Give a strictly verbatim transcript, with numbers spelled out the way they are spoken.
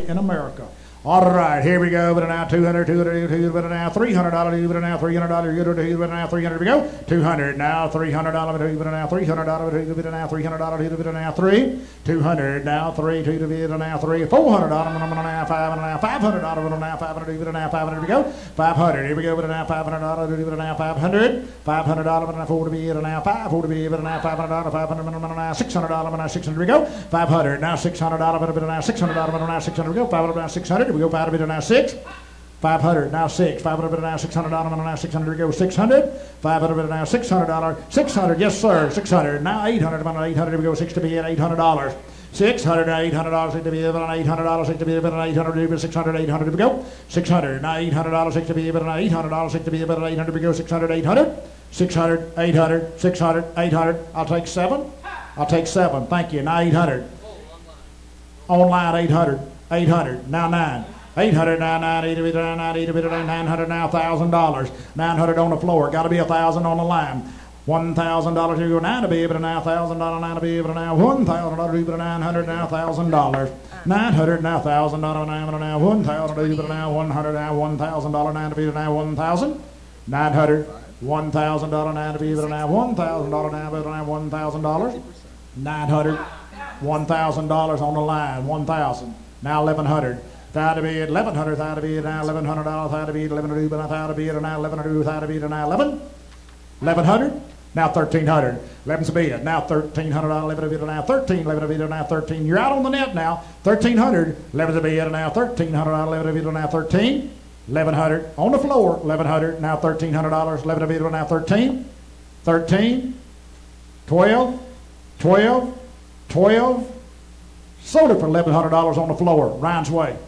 in America. All right, here we go. But now two hundred, two hundred, two hundred, now three hundred dollars. But now three hundred dollars. But now three hundred. We go. two hundred now. three hundred dollars. But now three hundred dollars. But now three hundred dollars. But now three. two hundred now. Three. Two. But now three. four hundred dollars. But now five. But now five hundred dollars. But now five hundred. But now five hundred. We go. five hundred. Here we go. But now five hundred dollars. But now five hundred. five hundred dollars. But now four to be. But now five. four to be. But now five hundred dollars. five hundred. But now six hundred dollars. But now six hundred. We go. five hundred now. six hundred dollars. But now six hundred dollars. But now six hundred. We go. five hundred now. six hundred. We go. five hundred now. six. five hundred now six. five hundred now six hundred dollars. Now six hundred. We go. six hundred. five hundred now six hundred dollars. six hundred. Yes, sir. six hundred. Now eight hundred. Now eight hundred. We go. six to be at eight hundred dollars. six hundred. Now eight hundred dollars. six to be at eight hundred dollars. six to be at eight hundred. six hundred. eight hundred. We go. six hundred. Now eight hundred dollars. six to be at eight hundred dollars. six to be at eight hundred. We go. six hundred. eight hundred. six hundred. eight hundred. six hundred. eight hundred. I'll take seven. I'll take seven. Thank you. Now eight hundred. Online eight hundred. eight hundred. Now nine. eight hundred now, nine eighty, nine eighty, nine hundred now, one thousand dollars. nine hundred on the floor. Got to be one thousand on the line. one thousand dollars. You go nine to be able to now, one thousand dollars now to be able to now, one thousand dollars to be able to nine hundred now, one thousand dollars. nine hundred now, one thousand dollars now, now, one thousand dollars to be able to now, one hundred now, one thousand dollars now to be able to now, one thousand. nine hundred. one thousand dollars now to be able to now, one thousand dollars now to be able to now, one thousand dollars. nine hundred. one thousand dollars on the line. one thousand. Now eleven hundred. Thou to be at eleven hundred, thou to be at now eleven hundred dollars, thou to be at eleven hundred, but thou to be at now eleven hundred, thou to be at now eleven, eleven hundred, now thirteen hundred, eleven's a bid, now thirteen hundred dollars, eleven to be at now thirteen, eleven to be at now thirteen. You're out on the net now, thirteen hundred, eleven's a bid now thirteen hundred dollars, eleven to be at now thirteen, eleven hundred on the floor, eleven hundred, now thirteen hundred dollars, eleven to be at now thirteen, thirteen, twelve, twelve, twelve. Sold it for eleven hundred dollars on the floor. Ryan's Way.